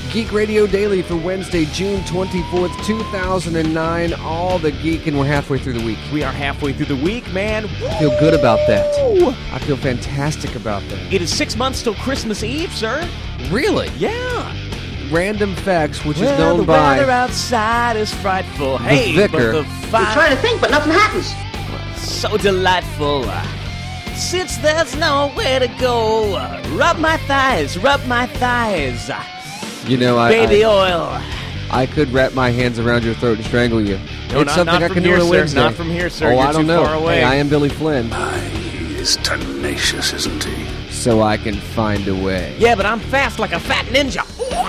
Geek Radio Daily for Wednesday, June 24th, 2009. All the geek, and we're halfway through the week. We are halfway through the week, man. I feel good about that. I feel fantastic about that. It is 6 months till Christmas Eve, sir. Really? Yeah. Random Facts, which is the known by weather outside is frightful. Hey, Vicar. but the You're fire trying to think, but nothing happens. so delightful. Since there's nowhere to go, rub my thighs, You know, baby oil. I could wrap my hands around your throat and strangle you. No, it's something not I from can here, do on a sir. Wednesday. Not from here, sir. Oh, You're I don't too know. far away. Hey, I am Billy Flynn, He is tenacious, isn't he? so I can find a way. Yeah, but I'm fast like a fat ninja.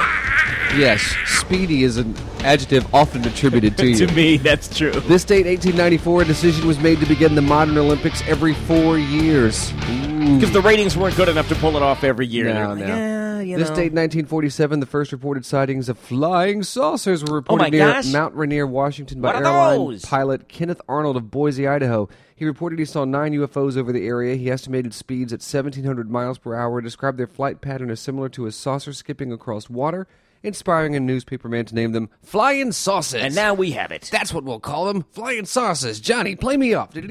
Yes, speedy is an adjective often attributed to you. To me, that's true. This date, 1894, a decision was made to begin the modern Olympics every 4 years. Because the ratings weren't good enough to pull it off every year. No. This know. date, 1947, the first reported sightings of flying saucers were reported my near gosh. Mount Rainier, Washington by What are airline those? pilot Kenneth Arnold of Boise, Idaho. He reported he saw 9 UFOs over the area. He estimated speeds at 1,700 miles per hour, described their flight pattern as similar to a saucer skipping across water, inspiring a newspaperman to name them Flying Saucers. And now we have it. That's what we'll call them, Flying Saucers. Johnny, play me off. This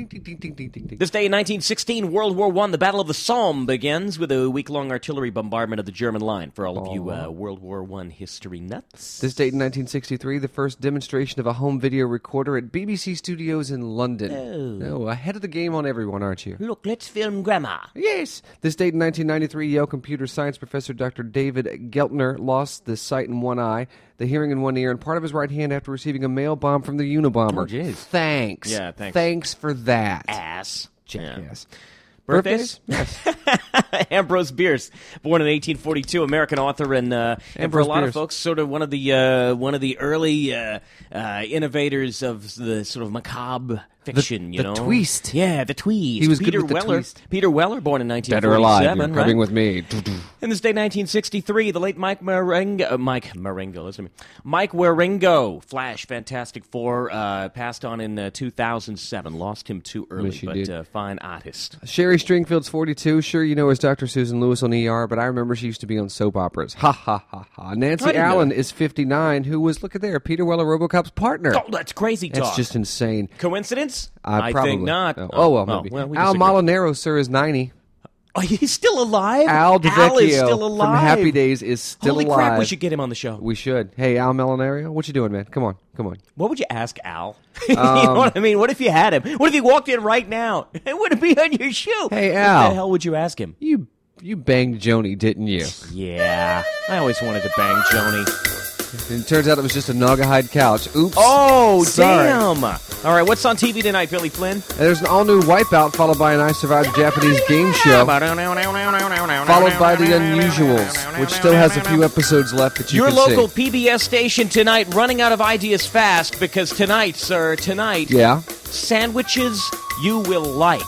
day in 1916, World War I, the Battle of the Somme begins with a week-long artillery bombardment of the German line. For all of you World War I history nuts. This date in 1963, the first demonstration of a home video recorder at BBC Studios in London. Oh, ahead of the game on everyone, aren't you? Look, let's film Grandma. Yes. This date in 1993, Yale computer science professor Dr. David Geltner lost the sight in one eye, the hearing in one ear, and part of his right hand after receiving a mail bomb from the Unabomber. Oh, jeez. Thanks. Yeah, thanks. Thanks for that. Ass. Jackass. Birthdays? Yes. Ambrose Bierce, born in 1842, American author and for a Ambrose lot Bierce. of folks, sort of one of the early innovators of the sort of macabre fiction. The twist. Yeah, the twist. He was Peter good with the Weller. twist. Peter Weller, born in 1947. Dead or alive, you're right? coming with me. In this day, 1963, the late Mike Marengo, listen to me. Mike Waringo, Flash, Fantastic Four, passed on in 2007. Lost him too early, Yes, you but did. fine artist. Sherry Stringfield's 42. Sure, you know her as Dr. Susan Lewis on ER, but I remember she used to be on soap operas. Ha, ha, ha, ha. I Nancy didn't know Allen that. is 59, who was, look at there, Peter Weller, RoboCop's partner. Oh, that's crazy talk. That's just insane. Coincidence? Probably. I think not. Oh, well, maybe. well, we Al disagree. Molinaro, sir, is 90. Oh, he's still alive? Al DeVecchio is still alive. from Happy Days is still Holy alive. crap, we should get him on the show. We should. Hey, Al Molinaro, what you doing, man? Come on. What would you ask Al? You know what I mean? What if you had him? What if he walked in right now? It would be on your shoe. Hey, What Al. the hell would you ask him? You banged Joni, didn't you? Yeah, I always wanted to bang Joni. And it turns out it was just a Naugahyde couch. Oops. Oh, Sorry. damn. All right, what's on TV tonight, Billy Flynn? And there's an all-new Wipeout, followed by an I Survived Japanese game show, followed by The Unusuals, which still has a few episodes left that you Your can local see. PBS station tonight running out of ideas fast because tonight, Yeah. sandwiches you will like.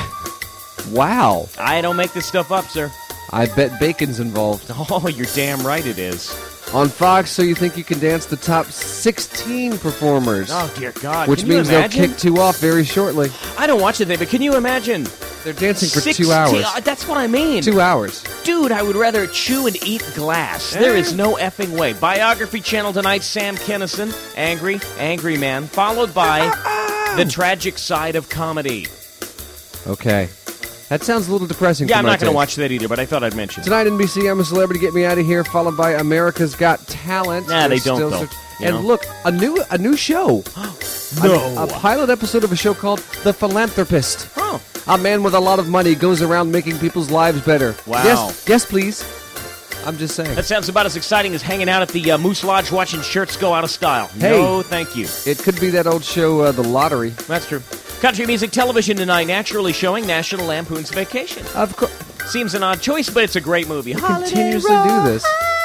Wow. I don't make this stuff up, sir. I bet bacon's involved. Oh, you're damn right it is. On Fox, So You Think You Can Dance, the top 16 performers. Oh, dear God. Which Can you means imagine? they'll kick two off very shortly. I don't watch the thing, but can you imagine? They're dancing for 16 2 hours. That's what I mean. 2 hours. Dude, I would rather chew and eat glass. There is no effing way. Biography channel tonight, Sam Kinison, angry man, followed by The Tragic Side of Comedy. Okay. That sounds a little depressing Yeah, for I'm my not going to taste. watch that either, but I thought I'd mention it. Tonight, NBC, I'm a Celebrity, Get Me Out of Here, followed by America's Got Talent. Nah, they There's don't, still though, such- you And know? look, a new show. No. A pilot episode of a show called The Philanthropist. Oh. A man with a lot of money goes around making people's lives better. Wow. Yes, please. I'm just saying. That sounds about as exciting as hanging out at the Moose Lodge watching shirts go out of style. Hey. No, thank you. It could be that old show, The Lottery. That's true. Country music television tonight, naturally showing National Lampoon's Vacation. Of course. Seems an odd choice, but it's a great movie. They continuously do this.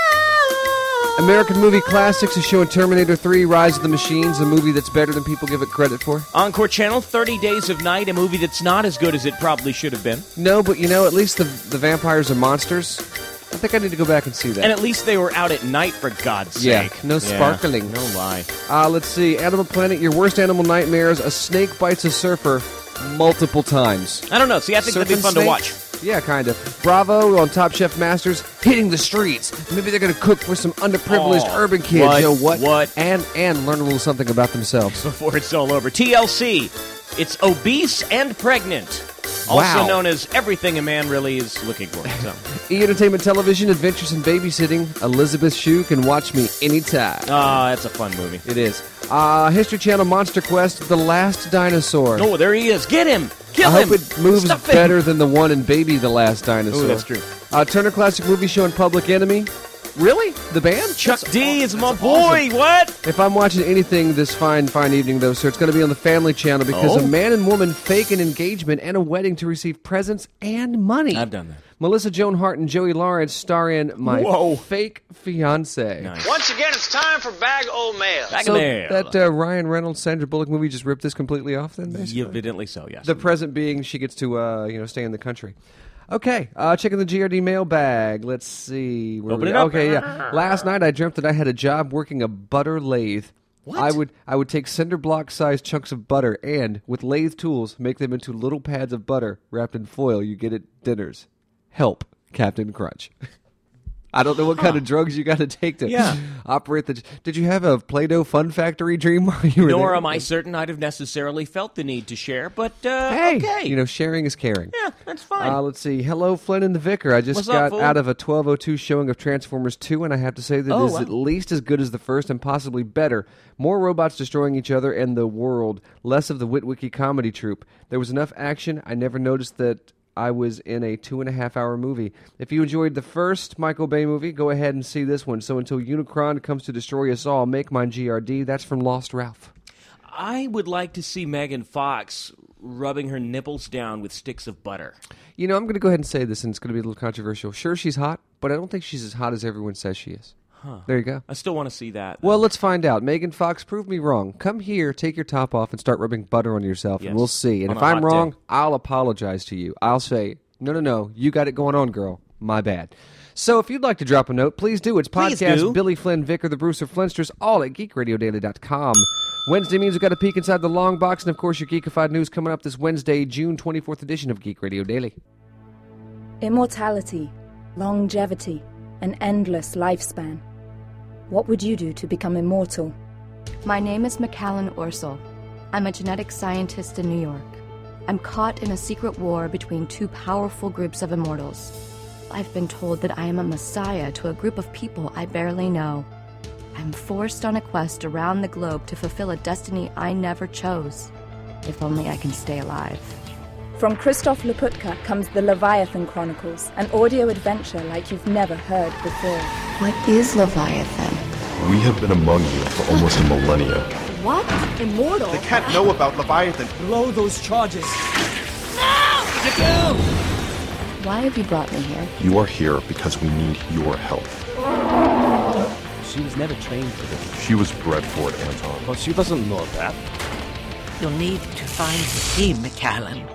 American Movie Classics is showing Terminator 3, Rise of the Machines, a movie that's better than people give it credit for. Encore Channel, 30 Days of Night, a movie that's not as good as it probably should have been. No, but you know, at least the vampires are monsters. I think I need to go back and see that. And at least they were out at night, for God's Yeah, sake. no sparkling. No lie. Let's see. Animal Planet, your worst animal nightmares. A snake bites a surfer multiple times. I don't know. See, I think that'd be Surfing fun to snake? watch. Yeah, kind of. Bravo on Top Chef Masters, hitting the streets. Maybe they're going to cook for some underprivileged urban kids. What? You know what? What? And learn a little something about themselves. Before it's all over. TLC. It's obese and pregnant. Also Wow. known as everything a man really is looking for. So. E! Entertainment Television, Adventures in Babysitting. Elizabeth Shue can watch me anytime. Ah, that's a fun movie. It is. History Channel Monster Quest, The Last Dinosaur. Oh, there he is. Get him. Kill I him. hope it moves Stuff him. better than the one in Baby the Last Dinosaur. Oh, that's true. Turner Classic Movie Show and Public Enemy. Really? The band? Chuck That's D is my that's boy. awesome. What? If I'm watching anything this fine evening, though, sir, it's going to be on the Family Channel because Oh. a man and woman fake an engagement and a wedding to receive presents and money. I've done that. Melissa Joan Hart and Joey Lawrence star in My Whoa. Fake Fiancé. Nice. Once again, it's time for Bag O' Mail. Bag So of mail. that Ryan Reynolds, Sandra Bullock movie just ripped this completely off then, basically? Evidently so, yes. The present being she gets to stay in the country. Okay, checking the GRD mailbag. Let's see. Where Open we- it up. Okay, yeah. Last night I dreamt that I had a job working a butter lathe. What? I would take cinder block sized chunks of butter and, with lathe tools, make them into little pads of butter wrapped in foil you get at dinners. Help, Captain Crunch. I don't know what kind of drugs you got to take to operate the... Did you have a Play-Doh Fun Factory dream while you were Nor there? am I certain I'd have necessarily felt the need to share, but Hey, okay. sharing is caring. Yeah, that's fine. Let's see. Hello, Flynn and the Vicar. I just What's up, got fool? out of a 12:02 showing of Transformers 2, and I have to say that it is wow. at least as good as the first and possibly better. More robots destroying each other and the world, less of the Witwicky comedy troupe. There was enough action. I never noticed that I was in a 2.5-hour movie. If you enjoyed the first Michael Bay movie, go ahead and see this one. So until Unicron comes to destroy us all, make mine GRD. That's from Lost Ralph. I would like to see Megan Fox rubbing her nipples down with sticks of butter. You know, I'm going to go ahead and say this, and it's going to be a little controversial. Sure, she's hot, but I don't think she's as hot as everyone says she is. There you go. I still want to see that. though. Well, let's find out. Megan Fox, prove me wrong. Come here, take your top off, and start rubbing butter on yourself, Yes. and we'll see. And On if a I'm hot wrong, day. I'll apologize to you. I'll say, no, you got it going on, girl. My bad. So if you'd like to drop a note, please do. It's Please podcast do. Billy Flynn, Vicar, the Brewster Flinsters, all at geekradiodaily.com. Wednesday means we've got a peek inside the long box, and of course your geekified news coming up this Wednesday, June 24th edition of Geek Radio Daily. Immortality, longevity, an endless lifespan. What would you do to become immortal? My name is McCallan Ursel. I'm a genetic scientist in New York. I'm caught in a secret war between two powerful groups of immortals. I've been told that I am a messiah to a group of people I barely know. I'm forced on a quest around the globe to fulfill a destiny I never chose. If only I can stay alive. From Christoph Laputka comes the Leviathan Chronicles, an audio adventure like you've never heard before. What is Leviathan? We have been among you for almost a millennia. What? Immortal? They can't know about Leviathan. Blow those charges. Why have you brought me here? You are here because we need your help. She was never trained for this. She was bred for it, Anton. Well, she doesn't know that. You'll need to find the team, McCallan.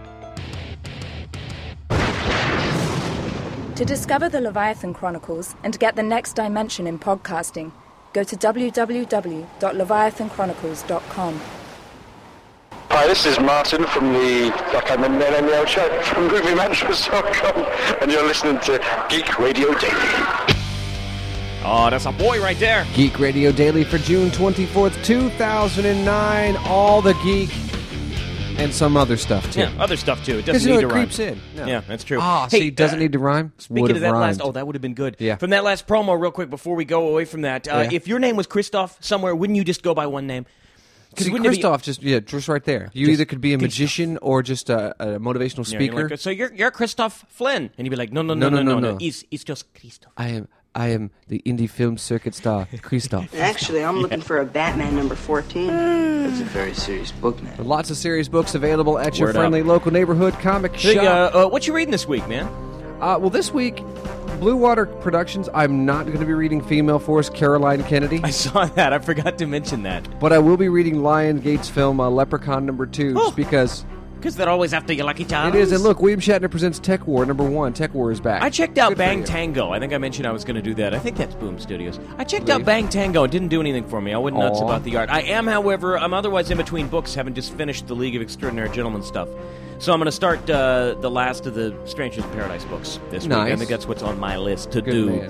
To discover the Leviathan Chronicles and get the next dimension in podcasting, go to www.leviathanchronicles.com. Hi, this is Martin from the show from MovieManagers.com, and you're listening to Geek Radio Daily. Oh, that's a boy right there. Geek Radio Daily for June 24th, 2009. All the geek and some other stuff, too. Yeah, other stuff too. It Because doesn't need it to rhyme. creeps in. No. Yeah, that's true. Ah, see, doesn't need to rhyme? Speaking Would've of that rhymed. that would have been good. Yeah. From that last promo, real quick, before we go away from that, Yeah. if your name was Christoph somewhere, wouldn't you just go by one name? See, wouldn't it be- Christoph, just right there. You Just either could be a magician or just a motivational Yeah, you're speaker. like, so you're Christoph Flynn, and you'd be like, no. No. He's just Christoph. I am the indie film circuit star, Christoph. Actually, I'm looking for a Batman number 14. That's a very serious book, man. Lots of serious books available at your Word friendly up. local neighborhood comic Hey, shop. what you reading this week, man? Well, this week, Blue Water Productions, I'm not going to be reading Female Force Caroline Kennedy, I saw that. I forgot to mention that. but I will be reading Lionsgate's film Leprechaun #2, Oh. just because Because they're always after your Lucky Charms. it is. And look, William Shatner presents Tech War #1. Tech War is back. I checked out Good for Bang you. Tango. I think I mentioned I was going to do that. I think that's Boom Studios. I checked out Really? Bang Tango. It didn't do anything for me. I wasn't nuts Aw. about the art. I am, however, I'm otherwise in between books, having just finished the League of Extraordinary Gentlemen stuff. So I'm going to start the last of the Strangers in Paradise books this week. I think that's what's on my list to do.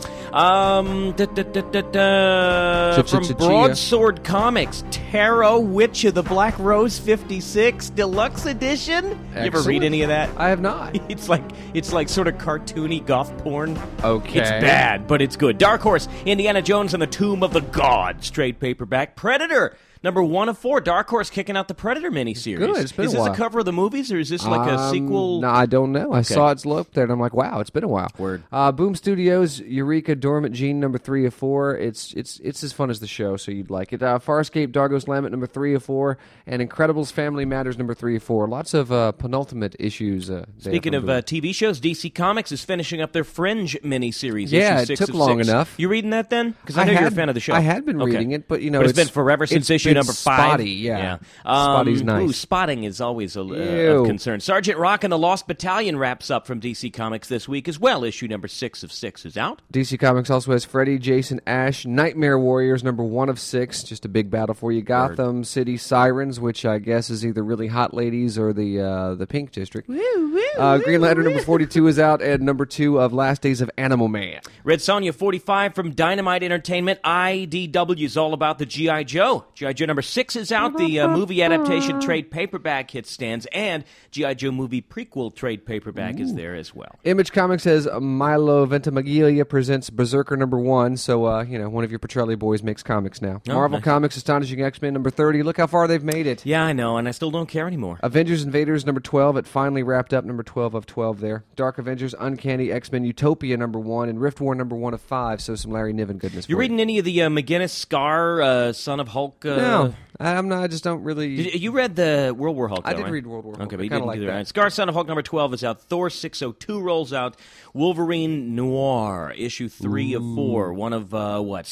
From Broadsword Comics, Tarot Witch of the Black Rose 56 Deluxe Edition. Excellent. You ever read any of that? I have not. It's like sort of cartoony goth porn. Okay. It's bad, but it's good. Dark Horse, Indiana Jones and the Tomb of the Gods, trade paperback. Predator, number 1 of 4. Dark Horse kicking out the Predator miniseries. Good, it's been Is a this while. a cover of the movies, or is this like a sequel? No, I don't know. I saw its look there, and I'm like, wow, it's been a while. Word. Boom Studios, Eureka Dormant Gene, number 3 of 4. It's as fun as the show, so you'd like it. Farscape, Dargos Lamet, number 3 of 4. And Incredibles Family Matters, number 3 of 4. Lots of penultimate issues. Speaking of TV shows, DC Comics is finishing up their Fringe miniseries. Yeah, issue 6 it took of long 6. enough. You reading that then? Because I know you're a fan of the show. I had been reading it, but but it's been forever since issue been number 5. Spotty, yeah. Spotty's nice. Ooh, spotting is always of concern. Sergeant Rock and the Lost Battalion wraps up from DC Comics this week as well. Issue number 6 of 6 is out. DC Comics also has Freddy, Jason, Ash, Nightmare Warriors, number 1 of 6. Just a big battle for you. Gotham City Sirens, which I guess is either really hot ladies or the Pink District. Green Lantern number 42 is out, and number 2 of Last Days of Animal Man. Red Sonja 45 from Dynamite Entertainment. IDW is all about the G.I. Joe. G.I. Joe number 6 is out. The movie adaptation trade paperback hit stands, and G.I. Joe movie prequel trade paperback is there as well. Image Comics has Milo Ventimiglia presents Berserker number 1, so one of your Petrelli boys makes comics now. Marvel nice. Comics Astonishing X-Men number 30. Look how far they've made it. Yeah, I know, and I still don't care anymore. Avengers Invaders number 12. It finally wrapped up, number 12 of 12 there. Dark Avengers Uncanny X-Men Utopia number 1, and Rift War number 1 of 5. So some Larry Niven goodness. You reading any of the McGinnis Scar Son of Hulk? No, I'm not. I just don't really. You read the World War Hulk, though, I did right? read World War Hulk. Okay, but you I didn't like do that. that. Scar Son of Hulk number 12 is out. Thor 602 rolls out. Wolverine Noir, issue 3 of 4. One of,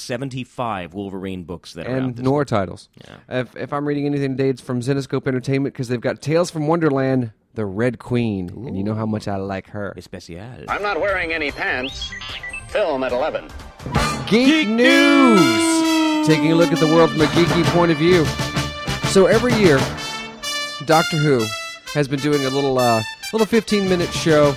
75 Wolverine books that are out. And this Noir week. titles. Yeah. If I'm reading anything today, it's from Zenoscope Entertainment because they've got Tales from Wonderland, The Red Queen. Ooh. And you know how much I like her. Especial. I'm not wearing any pants. Film at 11. Geek News! Taking a look at the world from a geeky point of view. So every year, Doctor Who has been doing a little 15-minute show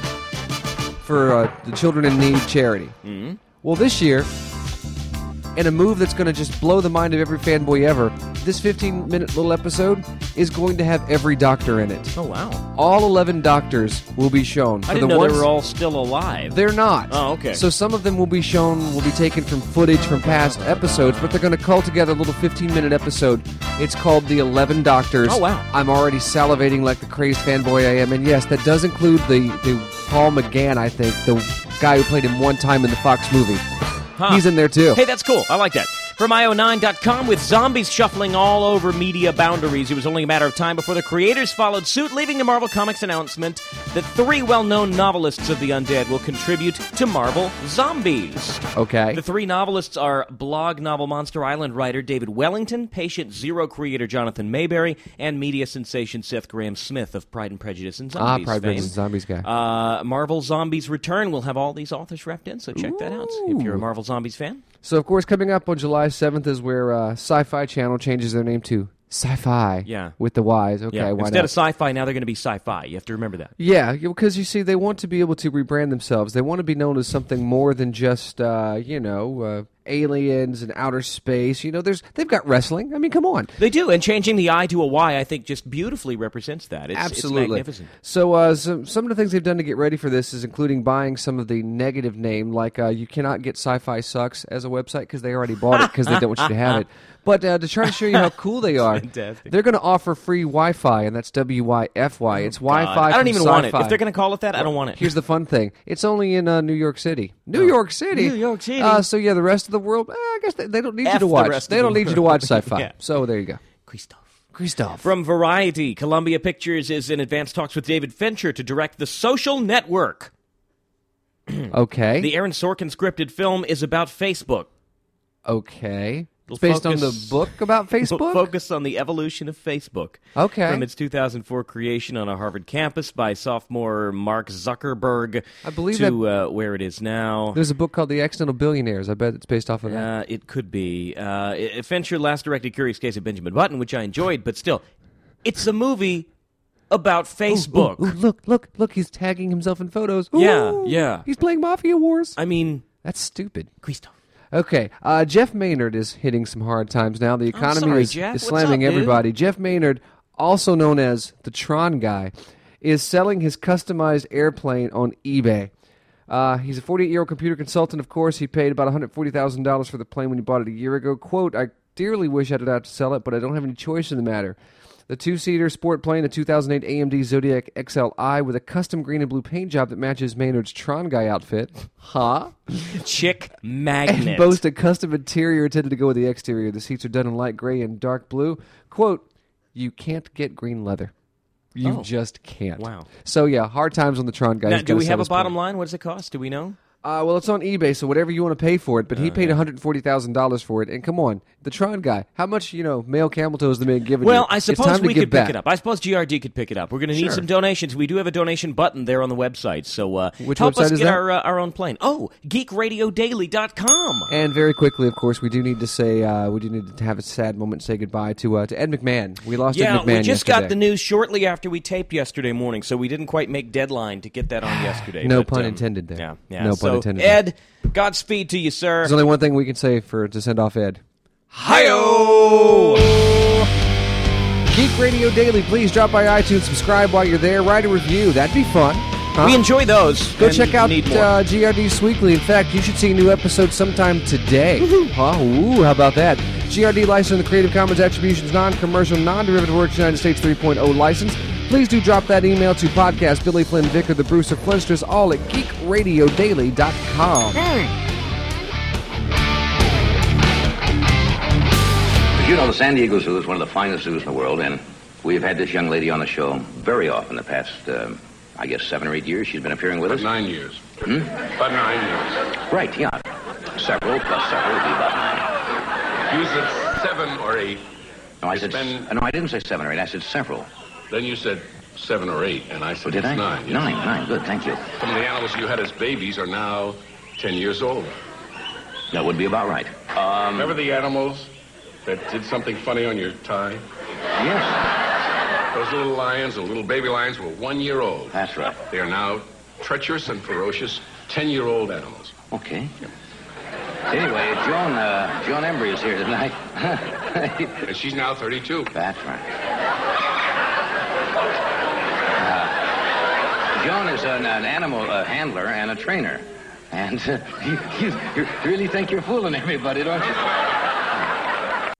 for the Children in Need charity. Mm-hmm. Well, this year, in a move that's going to just blow the mind of every fanboy ever, this 15-minute little episode is going to have every doctor in it. Oh, wow. All 11 doctors will be shown. I didn't know they were all still alive. They're not. Oh, okay. So some of them will be shown, will be taken from footage from past episodes, but they're going to cull together a little 15-minute episode. It's called The 11 Doctors. Oh, wow. I'm already salivating like the crazed fanboy I am. And yes, that does include the Paul McGann, I think, the guy who played him one time in the Fox movie. Huh. He's in there, too. Hey, that's cool. I like that. From IO9.com, with zombies shuffling all over media boundaries, it was only a matter of time before the creators followed suit, leaving the Marvel Comics announcement that 3 well-known novelists of the undead will contribute to Marvel Zombies. Okay. The 3 novelists are blog novel Monster Island writer David Wellington, Patient Zero creator Jonathan Mayberry, and media sensation Seth Graham-Smith of Pride and Prejudice and Zombies Pride and fame. Prejudice and Zombies guy. Marvel Zombies Return will have all these authors wrapped in, so check that out if you're a Marvel Zombies fan. So, of course, coming up on July 7th is where Sci-Fi Channel changes their name to Sci-Fi. Yeah. With the Y's. Okay, yeah. why Instead not? of sci-fi, now they're going to be sci-fi. You have to remember that. Yeah, because you see, they want to be able to rebrand themselves. They want to be known as something more than just, aliens and outer space. They've got wrestling. I mean, come on. They do, and changing the I to a Y, I think, just beautifully represents that. Absolutely. It's magnificent. So some of the things they've done to get ready for this is including buying some of the negative name, like you cannot get Sci-Fi Sucks as a website because they already bought it because they don't want you to have it. But to try to show you how cool they are, Fantastic. they're going to offer free Wi-Fi, and that's W-Y-F-Y. It's Wi-Fi I don't from even Sci-Fi. want it. If they're going to call it that, I don't want it. Here's the fun thing. It's only in New York City. New York City? New York City. So, yeah, the rest of the world, I guess they don't need you F to the watch. rest of They the don't need you to world. watch Sci-Fi. Yeah. So, there you go. Christoph. From Variety, Columbia Pictures is in advanced talks with David Fincher to direct The Social Network. Okay. The Aaron Sorkin scripted film is about Facebook. Okay. It's based on the book about Facebook? Focus on the evolution of Facebook. Okay. From its 2004 creation on a Harvard campus by sophomore Mark Zuckerberg I believe to where it is now. There's a book called The Accidental Billionaires. I bet it's based off of that. It could be. Fincher last directed Curious Case of Benjamin Button, which I enjoyed, but still, it's a movie about Facebook. Ooh, look, he's tagging himself in photos. Ooh, Yeah. He's playing Mafia Wars. I mean... That's stupid. Christoph. Okay, Jeff Maynard is hitting some hard times now. The economy is slamming up, everybody. Jeff Maynard, also known as the Tron Guy, is selling his customized airplane on eBay. He's a 48-year-old computer consultant, of course. He paid about $140,000 for the plane when he bought it a year ago. Quote, I dearly wish I didn't have to sell it, but I don't have any choice in the matter. The two-seater sport plane, a 2008 AMD Zodiac XLI with a custom green and blue paint job that matches Maynard's Tron Guy outfit. Chick magnet. And boasts a custom interior intended to go with the exterior. The seats are done in light gray and dark blue. Quote, you can't get green leather. You just can't. Wow. So, yeah, hard times on the Tron Guy. Now, do we have a bottom line? What does it cost? Do we know? Well, it's on eBay, so whatever you want to pay for it. But he paid $140,000 for it. And come on, the Tron Guy, how much, male camel toe is the man giving you? Well, I suppose we could back. pick it up. I suppose GRD could pick it up. We're going to need some donations. We do have a donation button there on the website. So Which help website us is get that? our own plane. Oh, geekradiodaily.com. And very quickly, of course, we do need to say, we do need to have a sad moment and say goodbye to Ed McMahon. We lost Ed McMahon we just yesterday. got the news shortly after we taped yesterday morning, so we didn't quite make deadline to get that on yesterday. No pun intended there. Yeah. No pun intended. Ed, Godspeed to you, sir. There's only one thing we can say to send off Ed. Hi-yo! Geek Radio Daily, please drop by iTunes, subscribe while you're there, write a review. That'd be fun. We enjoy those. Go check out need more. GRD's Weekly. In fact, you should see a new episode sometime today. Ooh, how about that? GRD license the Creative Commons Attributions Non-Commercial Non-Derivative Works United States 3.0 license. Please do drop that email to podcast Billy Flynn Vicker, the Brewster Flintsters, all at geekradiodaily.com. As you know, the San Diego Zoo is one of the finest zoos in the world, and we've had this young lady on the show very often the past, 7 or 8 years. She's been appearing with us. 9 years. About 9 years. Right, yeah. Several plus several would be about 9. You said 7 or 8. No, I didn't say 7 or 8. I said several. Then you said 7 or 8, and I said Did I? 9. Yes. 9. Good, thank you. Some of the animals you had as babies are now 10 years old. That would be about right. Remember the animals that did something funny on your tie? Yes. Those little lions, the little baby lions, were 1 year old. That's right. They are now treacherous and ferocious 10-year-old animals. Okay. Anyway, Joan Embry is here tonight. And she's now 32. That's right. Joan is an animal handler and a trainer. And you really think you're fooling everybody, don't you?